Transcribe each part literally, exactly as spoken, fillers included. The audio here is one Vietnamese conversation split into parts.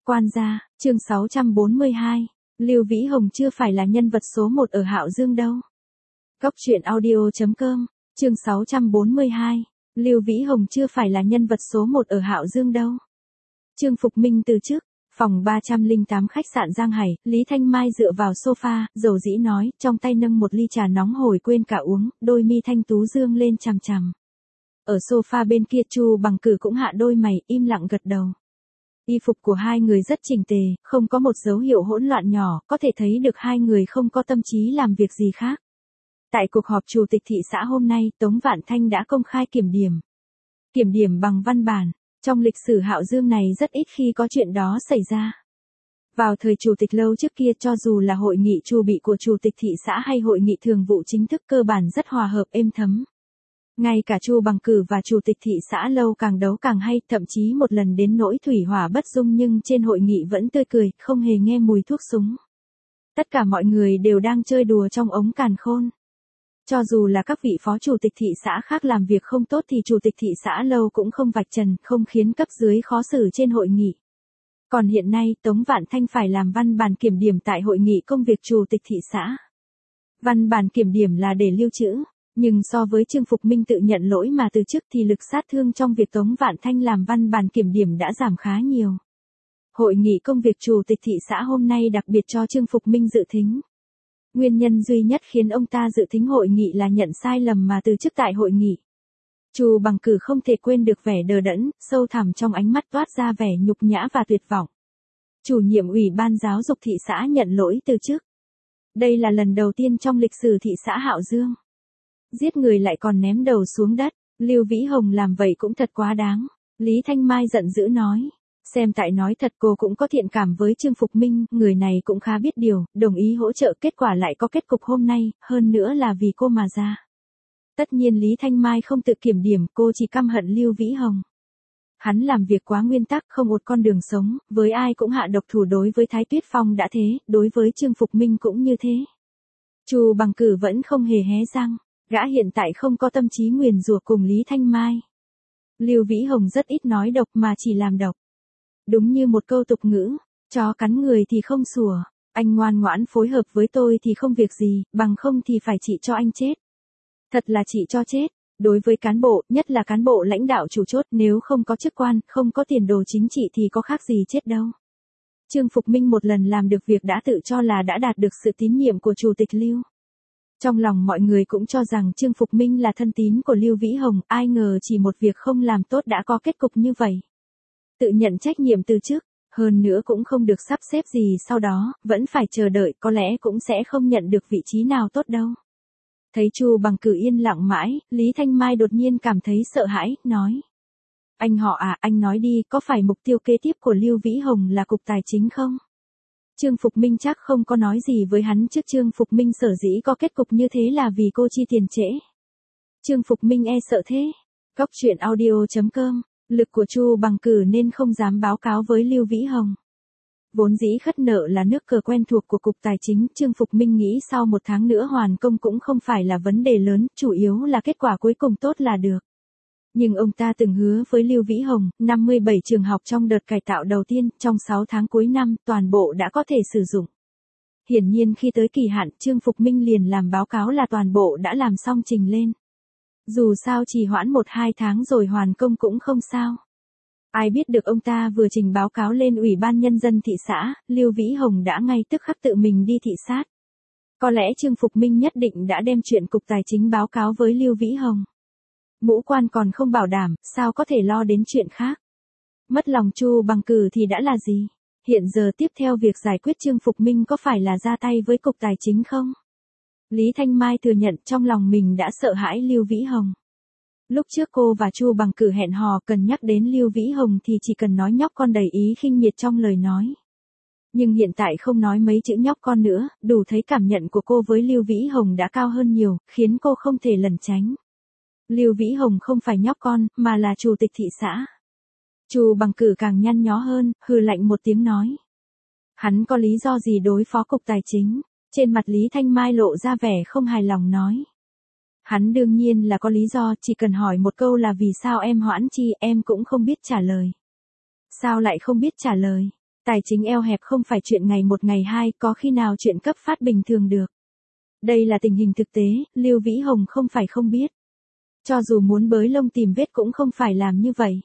Quan gia, chương sáu trăm bốn mươi hai. Lưu Vĩ Hồng chưa phải là nhân vật số một ở Hạo Dương đâu. Góc truyện audio chấm com, chương sáu trăm bốn mươi hai. Lưu Vĩ Hồng chưa phải là nhân vật số một ở Hạo Dương đâu. Trương Phục Minh từ chức, phòng ba trăm lẻ tám khách sạn Giang Hải, Lý Thanh Mai dựa vào sofa, dầu dĩ nói, trong tay nâng một ly trà nóng hổi quên cả uống, đôi mi thanh tú dương lên chằm chằm. Ở sofa bên kia Chu Bằng Cử cũng hạ đôi mày, im lặng gật đầu. Y phục của hai người rất chỉnh tề, không có một dấu hiệu hỗn loạn nhỏ, có thể thấy được hai người không có tâm trí làm việc gì khác. Tại cuộc họp chủ tịch thị xã hôm nay, Tống Vạn Thanh đã công khai kiểm điểm. Kiểm điểm bằng văn bản, trong lịch sử Hạo Dương này rất ít khi có chuyện đó xảy ra. Vào thời chủ tịch lâu trước kia, cho dù là hội nghị chu bị của chủ tịch thị xã hay hội nghị thường vụ chính thức, cơ bản rất hòa hợp êm thấm. Ngay cả Chu Bằng Cử và chủ tịch thị xã lâu càng đấu càng hay, thậm chí một lần đến nỗi thủy hỏa bất dung nhưng trên hội nghị vẫn tươi cười, không hề nghe mùi thuốc súng. Tất cả mọi người đều đang chơi đùa trong ống càn khôn. Cho dù là các vị phó chủ tịch thị xã khác làm việc không tốt thì chủ tịch thị xã lâu cũng không vạch trần, không khiến cấp dưới khó xử trên hội nghị. Còn hiện nay, Tống Vạn Thanh phải làm văn bản kiểm điểm tại hội nghị công việc chủ tịch thị xã. Văn bản kiểm điểm là để lưu trữ. Nhưng so với Trương Phục Minh tự nhận lỗi mà từ chức thì lực sát thương trong việc Tống Vạn Thanh làm văn bản kiểm điểm đã giảm khá nhiều. Hội nghị công việc chủ tịch thị xã hôm nay đặc biệt cho Trương Phục Minh dự thính. Nguyên nhân duy nhất khiến ông ta dự thính hội nghị là nhận sai lầm mà từ chức tại hội nghị. Chu Bằng Cử không thể quên được vẻ đờ đẫn, sâu thẳm trong ánh mắt toát ra vẻ nhục nhã và tuyệt vọng. Chủ nhiệm ủy ban giáo dục thị xã nhận lỗi từ chức. Đây là lần đầu tiên trong lịch sử thị xã Hạo Dương. Giết người lại còn ném đầu xuống đất, Lưu Vĩ Hồng làm vậy cũng thật quá đáng. Lý Thanh Mai giận dữ nói, xem tại nói thật cô cũng có thiện cảm với Trương Phục Minh, người này cũng khá biết điều, đồng ý hỗ trợ, kết quả lại có kết cục hôm nay, hơn nữa là vì cô mà ra. Tất nhiên Lý Thanh Mai không tự kiểm điểm, cô chỉ căm hận Lưu Vĩ Hồng. Hắn làm việc quá nguyên tắc, không một con đường sống, với ai cũng hạ độc thủ, đối với Thái Tuyết Phong đã thế, đối với Trương Phục Minh cũng như thế. Chu Bằng Cử vẫn không hề hé răng. Gã hiện tại không có tâm trí nguyền rủa cùng Lý Thanh Mai. Lưu Vĩ Hồng rất ít nói độc mà chỉ làm độc. Đúng như một câu tục ngữ, chó cắn người thì không sủa, anh ngoan ngoãn phối hợp với tôi thì không việc gì, bằng không thì phải chị cho anh chết. Thật là chị cho chết, đối với cán bộ, nhất là cán bộ lãnh đạo chủ chốt, nếu không có chức quan, không có tiền đồ chính trị thì có khác gì chết đâu. Trương Phục Minh một lần làm được việc đã tự cho là đã đạt được sự tín nhiệm của chủ tịch Lưu. Trong lòng mọi người cũng cho rằng Trương Phục Minh là thân tín của Lưu Vĩ Hồng, ai ngờ chỉ một việc không làm tốt đã có kết cục như vậy. Tự nhận trách nhiệm từ chức, hơn nữa cũng không được sắp xếp gì sau đó, vẫn phải chờ đợi, có lẽ cũng sẽ không nhận được vị trí nào tốt đâu. Thấy Chu Bằng Cử yên lặng mãi, Lý Thanh Mai đột nhiên cảm thấy sợ hãi, nói. Anh họ à, anh nói đi, có phải mục tiêu kế tiếp của Lưu Vĩ Hồng là cục tài chính không? Trương Phục Minh chắc không có nói gì với hắn trước. Trương Phục Minh sở dĩ có kết cục như thế là vì cô chi tiền trễ. Trương Phục Minh e sợ thế. Góc truyện audio chấm com, lực của Chu Bằng Cử nên không dám báo cáo với Lưu Vĩ Hồng. Vốn dĩ khất nợ là nước cờ quen thuộc của cục tài chính, Trương Phục Minh nghĩ sau một tháng nữa hoàn công cũng không phải là vấn đề lớn, chủ yếu là kết quả cuối cùng tốt là được. Nhưng ông ta từng hứa với Lưu Vĩ Hồng, năm mươi bảy trường học trong đợt cải tạo đầu tiên, trong sáu tháng cuối năm, toàn bộ đã có thể sử dụng. Hiển nhiên khi tới kỳ hạn, Trương Phục Minh liền làm báo cáo là toàn bộ đã làm xong trình lên. Dù sao trì hoãn một hai tháng rồi hoàn công cũng không sao. Ai biết được ông ta vừa trình báo cáo lên Ủy ban Nhân dân thị xã, Lưu Vĩ Hồng đã ngay tức khắc tự mình đi thị sát. Có lẽ Trương Phục Minh nhất định đã đem chuyện cục tài chính báo cáo với Lưu Vĩ Hồng. Ngũ quan còn không bảo đảm, sao có thể lo đến chuyện khác. Mất lòng Chu Bằng Cử thì đã là gì? Hiện giờ tiếp theo việc giải quyết Trương Phục Minh có phải là ra tay với cục tài chính không? Lý Thanh Mai thừa nhận trong lòng mình đã sợ hãi Lưu Vĩ Hồng. Lúc trước cô và Chu Bằng Cử hẹn hò cần nhắc đến Lưu Vĩ Hồng thì chỉ cần nói nhóc con đầy ý khinh miệt trong lời nói. Nhưng hiện tại không nói mấy chữ nhóc con nữa, đủ thấy cảm nhận của cô với Lưu Vĩ Hồng đã cao hơn nhiều, khiến cô không thể lẩn tránh. Lưu Vĩ Hồng không phải nhóc con, mà là chủ tịch thị xã. Chu Bằng Cử càng nhăn nhó hơn, hừ lạnh một tiếng nói. Hắn có lý do gì đối phó cục tài chính? Trên mặt Lý Thanh Mai lộ ra vẻ không hài lòng nói. Hắn đương nhiên là có lý do, chỉ cần hỏi một câu là vì sao em hoãn chi, em cũng không biết trả lời. Sao lại không biết trả lời? Tài chính eo hẹp không phải chuyện ngày một ngày hai, có khi nào chuyện cấp phát bình thường được. Đây là tình hình thực tế, Lưu Vĩ Hồng không phải không biết. Cho dù muốn bới lông tìm vết cũng không phải làm như vậy.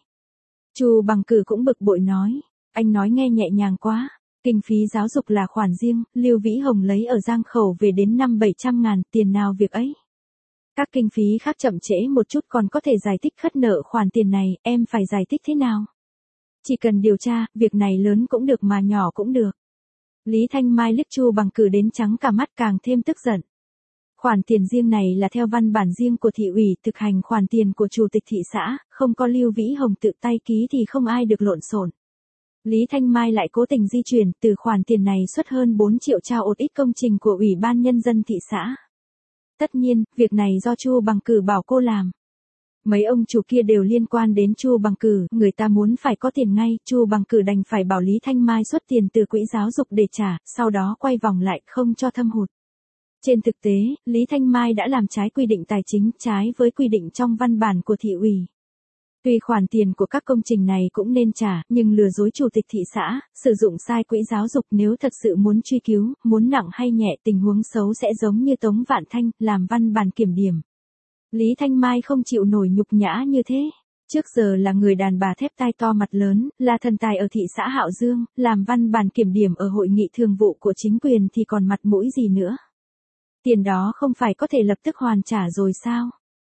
Chu Bằng Cử cũng bực bội nói, anh nói nghe nhẹ nhàng quá, kinh phí giáo dục là khoản riêng, Lưu Vĩ Hồng lấy ở Giang Khẩu về đến năm bảy trăm ngàn, tiền nào việc ấy. Các kinh phí khác chậm trễ một chút còn có thể giải thích khất nợ khoản tiền này, em phải giải thích thế nào? Chỉ cần điều tra, việc này lớn cũng được mà nhỏ cũng được. Lý Thanh Mai liếc Chu Bằng Cử đến trắng cả mắt càng thêm tức giận. Khoản tiền riêng này là theo văn bản riêng của thị ủy thực hành khoản tiền của chủ tịch thị xã, không có Lưu Vĩ Hồng tự tay ký thì không ai được lộn xộn. Lý Thanh Mai lại cố tình di chuyển từ khoản tiền này xuất hơn bốn triệu trao một ít công trình của Ủy ban Nhân dân thị xã. Tất nhiên, việc này do Chu Bằng Cử bảo cô làm. Mấy ông chủ kia đều liên quan đến Chu Bằng Cử, người ta muốn phải có tiền ngay, Chu Bằng Cử đành phải bảo Lý Thanh Mai xuất tiền từ quỹ giáo dục để trả, sau đó quay vòng lại không cho thâm hụt. Trên thực tế, Lý Thanh Mai đã làm trái quy định tài chính, trái với quy định trong văn bản của thị ủy. Tuy khoản tiền của các công trình này cũng nên trả, nhưng lừa dối chủ tịch thị xã, sử dụng sai quỹ giáo dục nếu thật sự muốn truy cứu, muốn nặng hay nhẹ tình huống xấu sẽ giống như Tống Vạn Thanh, làm văn bản kiểm điểm. Lý Thanh Mai không chịu nổi nhục nhã như thế. Trước giờ là người đàn bà thép tai to mặt lớn, là thần tài ở thị xã Hạo Dương, làm văn bản kiểm điểm ở hội nghị thường vụ của chính quyền thì còn mặt mũi gì nữa. Tiền đó không phải có thể lập tức hoàn trả rồi sao?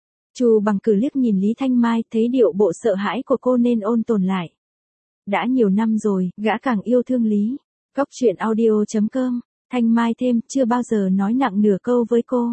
Chu Bằng Cử liếc nhìn Lý Thanh Mai, thấy điệu bộ sợ hãi của cô nên ôn tồn lại. Đã nhiều năm rồi, gã càng yêu thương Lý. Cóc truyện audio chấm com, Thanh Mai thêm, chưa bao giờ nói nặng nửa câu với cô.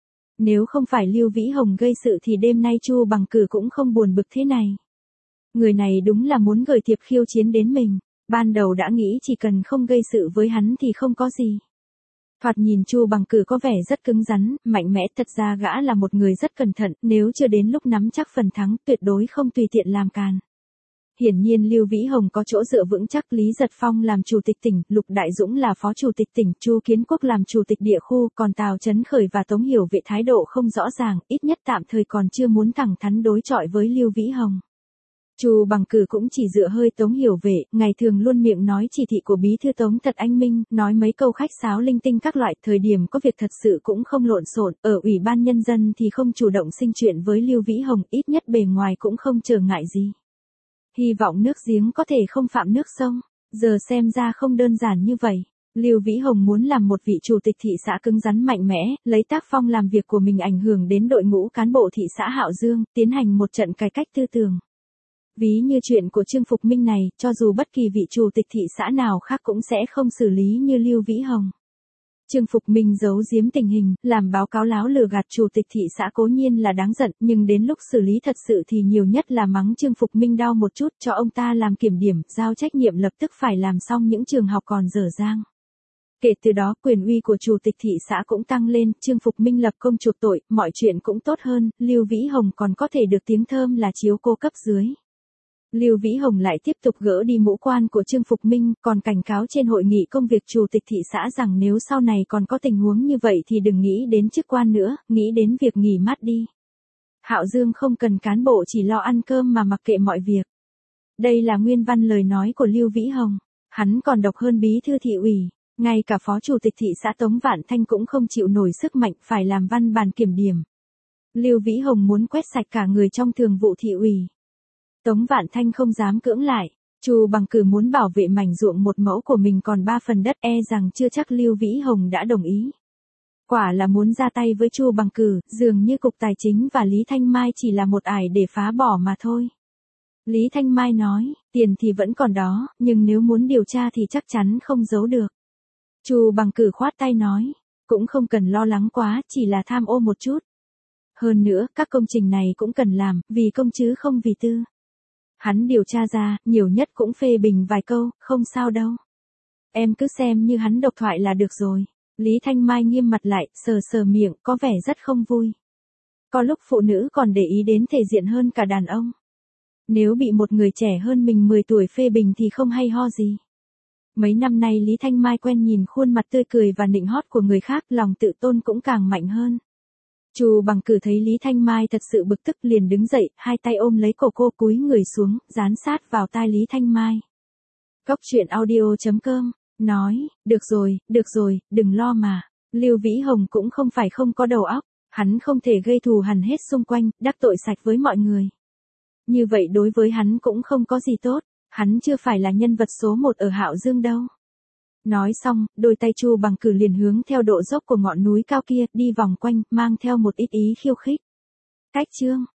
Nếu không phải Lưu Vĩ Hồng gây sự thì đêm nay Chu Bằng Cử cũng không buồn bực thế này. Người này đúng là muốn gửi thiệp khiêu chiến đến mình. Ban đầu đã nghĩ chỉ cần không gây sự với hắn thì không có gì. Thoạt nhìn Chu Bằng Cử có vẻ rất cứng rắn, mạnh mẽ, thật ra gã là một người rất cẩn thận, nếu chưa đến lúc nắm chắc phần thắng, tuyệt đối không tùy tiện làm càn. Hiển nhiên Lưu Vĩ Hồng có chỗ dựa vững chắc, Lý Giật Phong làm chủ tịch tỉnh, Lục Đại Dũng là phó chủ tịch tỉnh, Chu Kiến Quốc làm chủ tịch địa khu, còn Tào Chấn Khởi và Tống Hiểu Vệ thái độ không rõ ràng, ít nhất tạm thời còn chưa muốn thẳng thắn đối chọi với Lưu Vĩ Hồng. Chu Bằng Cử cũng chỉ dựa hơi Tống Hiểu Vệ, ngày thường luôn miệng nói chỉ thị của bí thư Tống thật anh minh, nói mấy câu khách sáo linh tinh các loại, thời điểm có việc thật sự cũng không lộn xộn, ở Ủy ban Nhân dân thì không chủ động sinh chuyện với Lưu Vĩ Hồng, ít nhất bề ngoài cũng không trở ngại gì. Hy vọng nước giếng có thể không phạm nước sông, giờ xem ra không đơn giản như vậy. Lưu Vĩ Hồng muốn làm một vị chủ tịch thị xã cứng rắn mạnh mẽ, lấy tác phong làm việc của mình ảnh hưởng đến đội ngũ cán bộ thị xã Hạo Dương, tiến hành một trận cải cách tư tưởng. Ví như chuyện của Trương Phục Minh này, cho dù bất kỳ vị chủ tịch thị xã nào khác cũng sẽ không xử lý như Lưu Vĩ Hồng. Trương Phục Minh giấu giếm tình hình, làm báo cáo láo lừa gạt chủ tịch thị xã cố nhiên là đáng giận, nhưng đến lúc xử lý thật sự thì nhiều nhất là mắng Trương Phục Minh đau một chút, cho ông ta làm kiểm điểm, giao trách nhiệm lập tức phải làm xong những trường học còn dở dang. Kể từ đó quyền uy của chủ tịch thị xã cũng tăng lên, Trương Phục Minh lập công chuộc tội, mọi chuyện cũng tốt hơn, Lưu Vĩ Hồng còn có thể được tiếng thơm là chiếu cô cấp dưới. Lưu Vĩ Hồng lại tiếp tục gỡ đi mũ quan của Trương Phục Minh, còn cảnh cáo trên hội nghị công việc chủ tịch thị xã rằng nếu sau này còn có tình huống như vậy thì đừng nghĩ đến chức quan nữa, nghĩ đến việc nghỉ mát đi. Hạo Dương không cần cán bộ chỉ lo ăn cơm mà mặc kệ mọi việc. Đây là nguyên văn lời nói của Lưu Vĩ Hồng. Hắn còn độc hơn bí thư thị ủy, ngay cả phó chủ tịch thị xã Tống Vạn Thanh cũng không chịu nổi sức mạnh, phải làm văn bản kiểm điểm. Lưu Vĩ Hồng muốn quét sạch cả người trong thường vụ thị ủy. Tống Vạn Thanh không dám cưỡng lại, Chu Bằng Cử muốn bảo vệ mảnh ruộng một mẫu của mình còn ba phần đất, e rằng chưa chắc Lưu Vĩ Hồng đã đồng ý. Quả là muốn ra tay với Chu Bằng Cử, dường như Cục Tài chính và Lý Thanh Mai chỉ là một ải để phá bỏ mà thôi. Lý Thanh Mai nói, tiền thì vẫn còn đó, nhưng nếu muốn điều tra thì chắc chắn không giấu được. Chu Bằng Cử khoát tay nói, cũng không cần lo lắng quá, chỉ là tham ô một chút. Hơn nữa, các công trình này cũng cần làm, vì công chứ không vì tư. Hắn điều tra ra, nhiều nhất cũng phê bình vài câu, không sao đâu. Em cứ xem như hắn độc thoại là được rồi. Lý Thanh Mai nghiêm mặt lại, sờ sờ miệng, có vẻ rất không vui. Có lúc phụ nữ còn để ý đến thể diện hơn cả đàn ông. Nếu bị một người trẻ hơn mình mười tuổi phê bình thì không hay ho gì. Mấy năm nay Lý Thanh Mai quen nhìn khuôn mặt tươi cười và nịnh hót của người khác, lòng tự tôn cũng càng mạnh hơn. Chu Bằng Cử thấy Lý Thanh Mai thật sự bực tức liền đứng dậy, hai tay ôm lấy cổ cô cúi người xuống, dán sát vào tai Lý Thanh Mai. Cóc truyện audio chấm com nói, được rồi, được rồi, đừng lo mà. Lưu Vĩ Hồng cũng không phải không có đầu óc, hắn không thể gây thù hằn hết xung quanh, đắc tội sạch với mọi người. Như vậy đối với hắn cũng không có gì tốt, hắn chưa phải là nhân vật số một ở Hạo Dương đâu. Nói xong, đôi tay Chu Bằng Cử liền hướng theo độ dốc của ngọn núi cao kia, đi vòng quanh, mang theo một ít ý khiêu khích. Cách chương